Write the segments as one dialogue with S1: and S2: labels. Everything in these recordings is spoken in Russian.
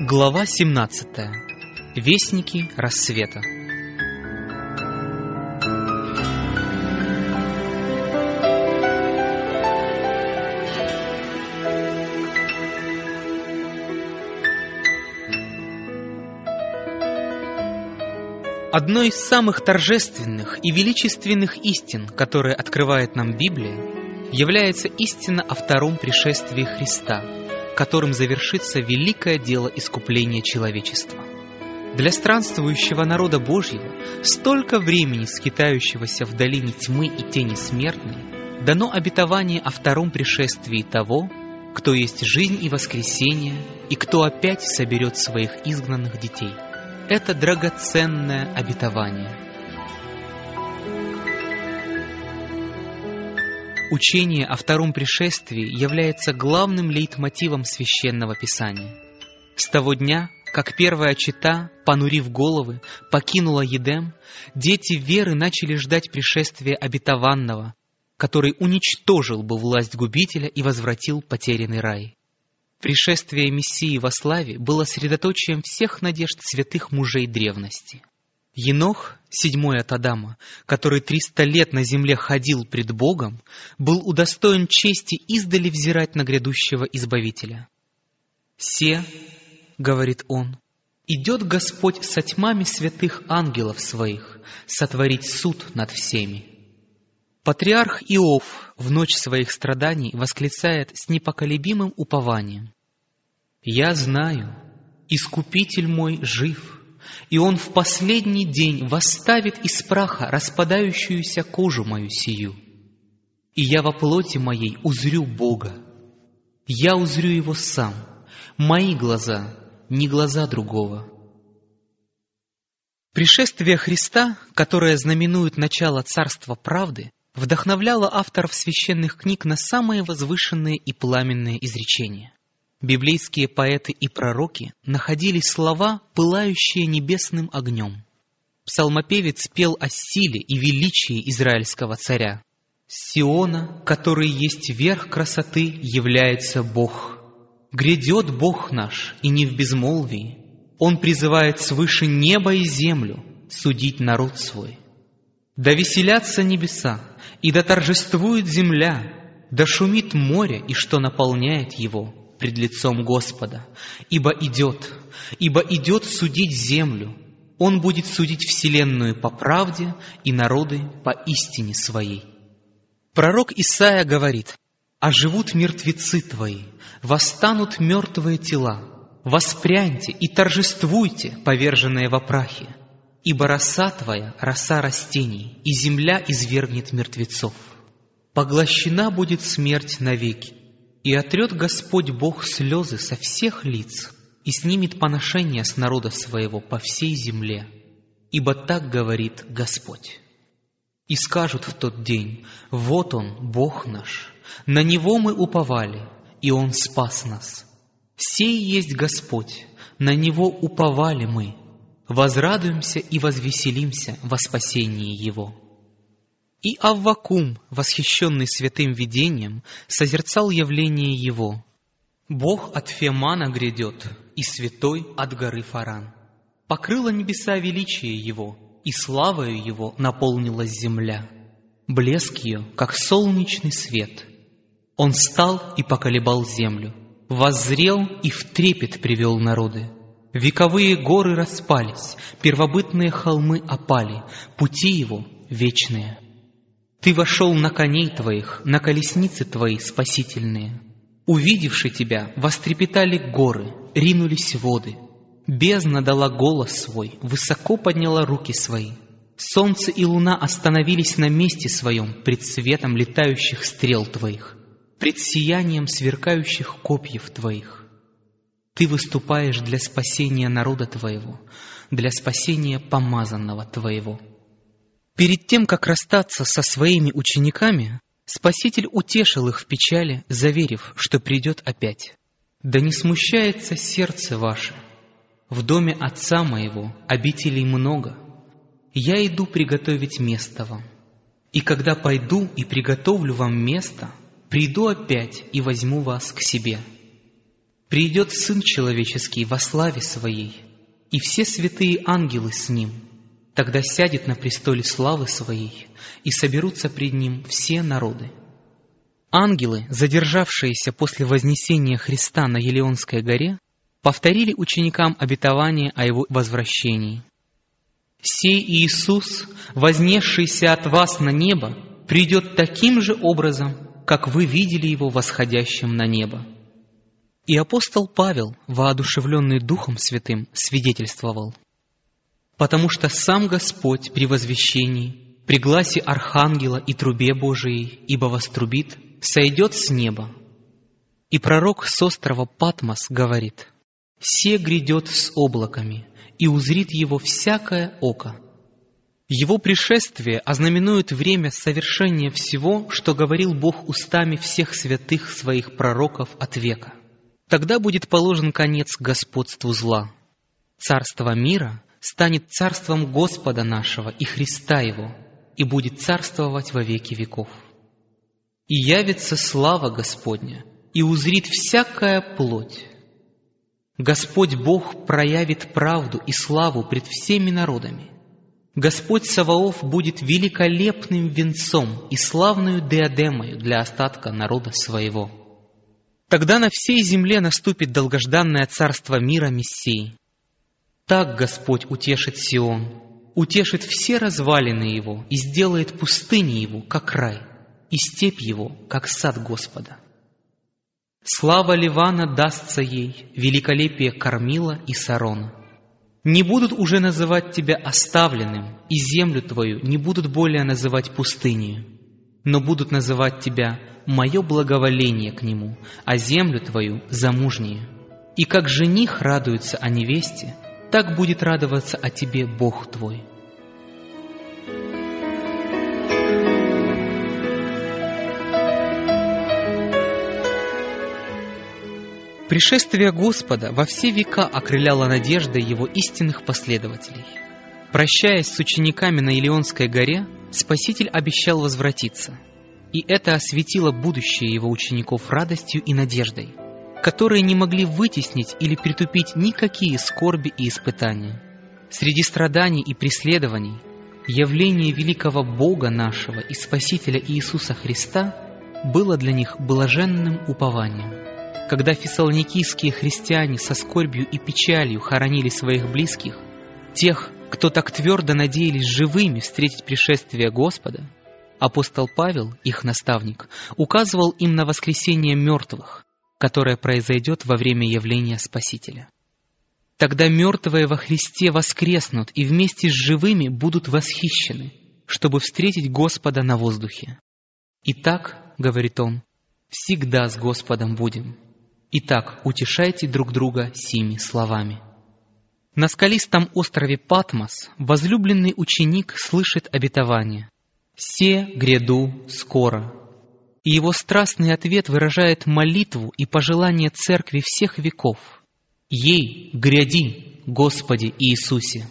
S1: Глава 17. Вестники рассвета. Одной из самых торжественных и величественных истин, которые открывает нам Библия, является истина о втором пришествии Христа, которым завершится великое дело искупления человечества. Для странствующего народа Божьего, столько времени скитающегося в долине тьмы и тени смертной, дано обетование о втором пришествии того, кто есть жизнь и воскресение, и кто опять соберет своих изгнанных детей. Это драгоценное обетование. Учение о втором пришествии является главным лейтмотивом Священного Писания. С того дня, как первая чета, понурив головы, покинула Едем, дети веры начали ждать пришествия обетованного, который уничтожил бы власть губителя и возвратил потерянный рай. Пришествие Мессии во славе было средоточием всех надежд святых мужей древности. Енох, седьмой от Адама, который 300 лет на земле ходил пред Богом, был удостоен чести издали взирать на грядущего Избавителя. «Се, — говорит он, — идет Господь со тьмами святых ангелов своих сотворить суд над всеми». Патриарх Иов в ночь своих страданий восклицает с непоколебимым упованием: «Я знаю, Искупитель мой жив, и Он в последний день восставит из праха распадающуюся кожу мою сию. И я во плоти моей узрю Бога. Я узрю Его сам, мои глаза, не глаза другого». Пришествие Христа, которое знаменует начало Царства Правды, вдохновляло авторов священных книг на самые возвышенные и пламенные изречения. Библейские поэты и пророки находили слова, пылающие небесным огнем. Псалмопевец пел о силе и величии израильского царя. «С Сиона, который есть верх красоты, является Бог. Грядет Бог наш, и не в безмолвии. Он призывает свыше неба и землю судить народ свой. Да веселятся небеса, и да торжествует земля, да шумит море, и что наполняет его пред лицом Господа. Ибо идет судить землю, Он будет судить вселенную по правде и народы по истине своей». Пророк Исаия говорит: «Оживут мертвецы твои, восстанут мертвые тела, воспряньте и торжествуйте, поверженные во прахе. Ибо роса твоя, роса растений, и земля извергнет мертвецов. Поглощена будет смерть навеки, и отрет Господь Бог слезы со всех лиц, и снимет поношение с народа своего по всей земле. Ибо так говорит Господь. И скажут в тот день: вот Он, Бог наш, на Него мы уповали, и Он спас нас. Сей есть Господь, на Него уповали мы. Возрадуемся и возвеселимся во спасении Его». И Аввакум, восхищенный святым видением, созерцал явление Его. «Бог от Фемана грядет, и святой от горы Фаран. Покрыло небеса величие Его, и славою Его наполнилась земля. Блеск ее, как солнечный свет. Он стал и поколебал землю, воззрел и в трепет привел народы. Вековые горы распались, первобытные холмы опали, пути Его вечные. Ты вошел на коней Твоих, на колесницы Твои спасительные. Увидевши Тебя, вострепетали горы, ринулись воды. Бездна дала голос свой, высоко подняла руки свои. Солнце и луна остановились на месте своем пред светом летающих стрел Твоих, пред сиянием сверкающих копьев Твоих. Ты выступаешь для спасения народа Твоего, для спасения помазанного Твоего». Перед тем, как расстаться со своими учениками, Спаситель утешил их в печали, заверив, что придет опять. «Да не смущается сердце ваше. В доме Отца моего обителей много. Я иду приготовить место вам. И когда пойду и приготовлю вам место, приду опять и возьму вас к себе. Придет Сын Человеческий во славе Своей, и все святые ангелы с Ним. Тогда сядет на престоле славы Своей, и соберутся пред Ним все народы. Ангелы, задержавшиеся после вознесения Христа на Елеонской горе, повторили ученикам обетование о Его возвращении. «Сей Иисус, вознесшийся от вас на небо, придет таким же образом, как вы видели Его восходящим на небо». И апостол Павел, воодушевленный Духом Святым, свидетельствовал: «Потому что сам Господь при возвещении, при гласе архангела и трубе Божией, ибо вострубит, сойдет с неба». И пророк с острова Патмос говорит: «Се грядет с облаками, и узрит Его всякое око». Его пришествие ознаменует время совершения всего, что говорил Бог устами всех святых Своих пророков от века. Тогда будет положен конец господству зла. Царство мира станет царством Господа нашего и Христа Его, и будет царствовать во веки веков. И явится слава Господня, и узрит всякая плоть. Господь Бог проявит правду и славу пред всеми народами. Господь Саваоф будет великолепным венцом и славную диадемою для остатка народа своего. Тогда на всей земле наступит долгожданное царство мира Мессии. Так Господь утешит Сион, утешит все развалины его и сделает пустыни его, как рай, и степь его, как сад Господа. Слава Ливана дастся ей, великолепие Кармила и Сарона. Не будут уже называть тебя оставленным, и землю твою не будут более называть пустынею, но будут называть тебя «мое благоволение к нему», а землю твою замужнее. И как жених радуется о невесте, так будет радоваться о тебе Бог твой. Пришествие Господа во все века окрыляло надеждой Его истинных последователей. Прощаясь с учениками на Елеонской горе, Спаситель обещал возвратиться, и это осветило будущее Его учеников радостью и надеждой, которые не могли вытеснить или притупить никакие скорби и испытания. Среди страданий и преследований явление великого Бога нашего и Спасителя Иисуса Христа было для них блаженным упованием. Когда фессалоникийские христиане со скорбью и печалью хоронили своих близких, тех, кто так твердо надеялись живыми встретить пришествие Господа, апостол Павел, их наставник, указывал им на воскресение мертвых, которое произойдет во время явления Спасителя. Тогда мертвые во Христе воскреснут и вместе с живыми будут восхищены, чтобы встретить Господа на воздухе. «Итак, — говорит он, — всегда с Господом будем. Итак, утешайте друг друга сими словами». На скалистом острове Патмос возлюбленный ученик слышит обетование: «Се гряду скоро». И его страстный ответ выражает молитву и пожелание Церкви всех веков: «Ей гряди, Господи Иисусе».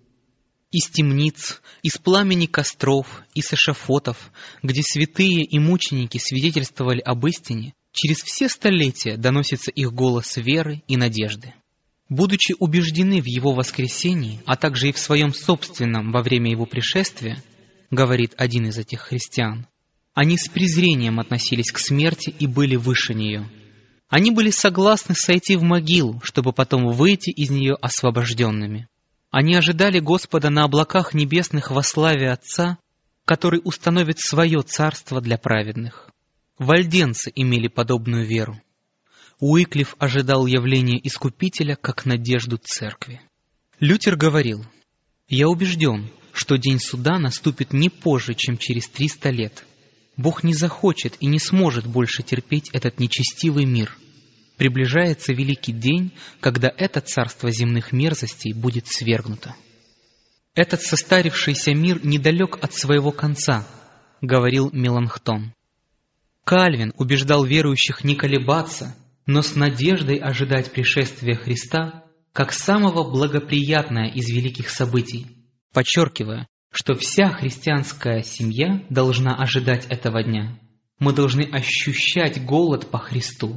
S1: Из темниц, из пламени костров, из эшафотов, где святые и мученики свидетельствовали об истине, через все столетия доносится их голос веры и надежды. Будучи убеждены в Его воскресении, а также и в своем собственном во время Его пришествия, говорит один из этих христиан, они с презрением относились к смерти и были выше нее. Они были согласны сойти в могилу, чтобы потом выйти из нее освобожденными. Они ожидали Господа на облаках небесных во славе Отца, который установит свое царство для праведных. Вальденцы имели подобную веру. Уиклиф ожидал явления Искупителя как надежду Церкви. Лютер говорил: «Я убежден, что день суда наступит не позже, чем через 300 лет. Бог не захочет и не сможет больше терпеть этот нечестивый мир. Приближается великий день, когда это царство земных мерзостей будет свергнуто». «Этот состарившийся мир недалек от своего конца», — говорил Меланхтон. Кальвин убеждал верующих не колебаться, но с надеждой ожидать пришествия Христа как самого благоприятное из великих событий, подчеркивая, что вся христианская семья должна ожидать этого дня. Мы должны ощущать голод по Христу.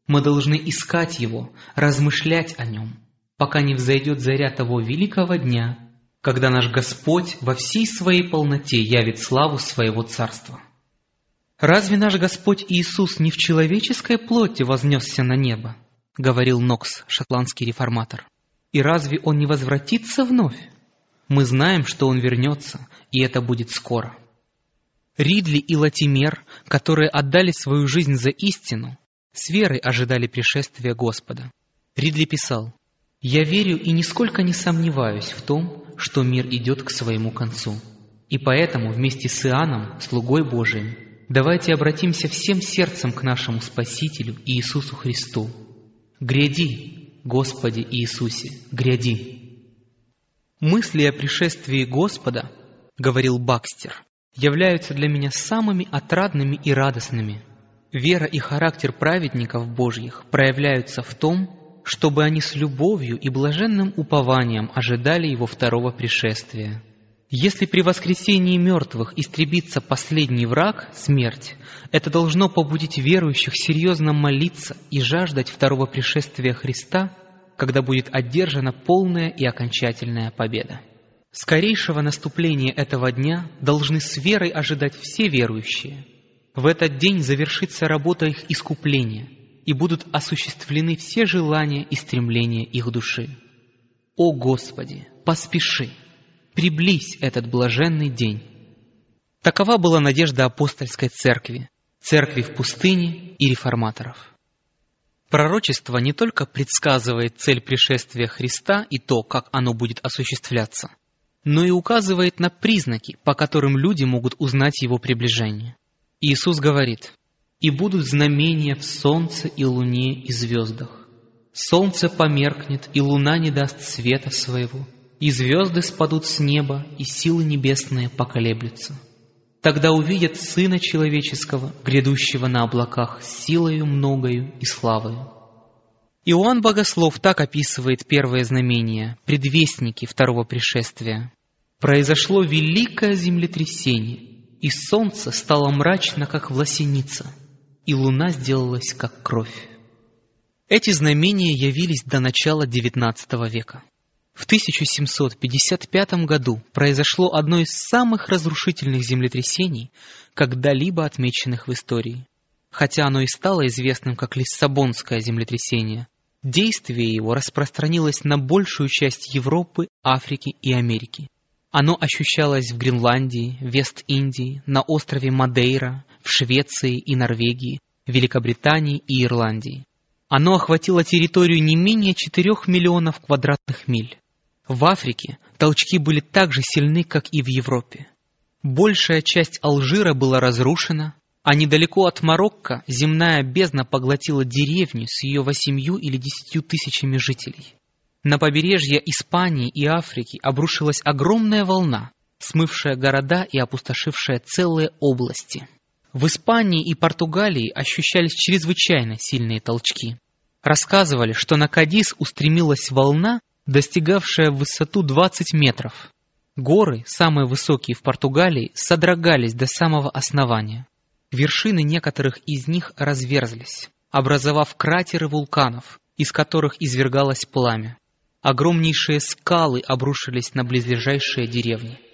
S1: Мы должны искать Его, размышлять о Нем, пока не взойдет заря того великого дня, когда наш Господь во всей своей полноте явит славу Своего Царства. «Разве наш Господь Иисус не в человеческой плоти вознесся на небо?» — говорил Нокс, шотландский реформатор. «И разве Он не возвратится вновь? Мы знаем, что Он вернется, и это будет скоро». Ридли и Латимер, которые отдали свою жизнь за истину, с верой ожидали пришествия Господа. Ридли писал: «Я верю и нисколько не сомневаюсь в том, что мир идет к своему концу. И поэтому вместе с Иоанном, слугой Божиим, давайте обратимся всем сердцем к нашему Спасителю Иисусу Христу. Гряди, Господи Иисусе, гряди». «Мысли о пришествии Господа, — говорил Бакстер, — являются для меня самыми отрадными и радостными. Вера и характер праведников Божьих проявляются в том, чтобы они с любовью и блаженным упованием ожидали Его второго пришествия. Если при воскресении мертвых истребится последний враг, смерть, это должно побудить верующих серьезно молиться и жаждать второго пришествия Христа, когда будет одержана полная и окончательная победа. Скорейшего наступления этого дня должны с верой ожидать все верующие. В этот день завершится работа их искупления, и будут осуществлены все желания и стремления их души. О Господи, поспеши! Приблизь этот блаженный день. Такова была надежда апостольской церкви, церкви в пустыне и реформаторов. Пророчество не только предсказывает цель пришествия Христа и то, как оно будет осуществляться, но и указывает на признаки, по которым люди могут узнать его приближение. Иисус говорит: «И будут знамения в солнце и луне и звездах. Солнце померкнет, и луна не даст света своего, и звезды спадут с неба, и силы небесные поколеблются. Тогда увидят Сына Человеческого, грядущего на облаках, с силою многою и славою». Иоанн Богослов так описывает первое знамение, предвестники второго пришествия. «Произошло великое землетрясение, и солнце стало мрачно, как власеница, и луна сделалась, как кровь». Эти знамения явились до начала XIX века. В 1755 году произошло одно из самых разрушительных землетрясений, когда-либо отмеченных в истории. Хотя оно и стало известным как Лиссабонское землетрясение, действие его распространилось на большую часть Европы, Африки и Америки. Оно ощущалось в Гренландии, Вест-Индии, на острове Мадейра, в Швеции и Норвегии, Великобритании и Ирландии. Оно охватило территорию не менее 4 миллионов квадратных миль. В Африке толчки были так же сильны, как и в Европе. Большая часть Алжира была разрушена, а недалеко от Марокко земная бездна поглотила деревню с ее 8 или 10 тысячами жителей. На побережье Испании и Африки обрушилась огромная волна, смывшая города и опустошившая целые области. В Испании и Португалии ощущались чрезвычайно сильные толчки. Рассказывали, что на Кадис устремилась волна, достигавшая в высоту 20 метров. Горы, самые высокие в Португалии, содрогались до самого основания. Вершины некоторых из них разверзлись, образовав кратеры вулканов, из которых извергалось пламя. Огромнейшие скалы обрушились на близлежащие деревни.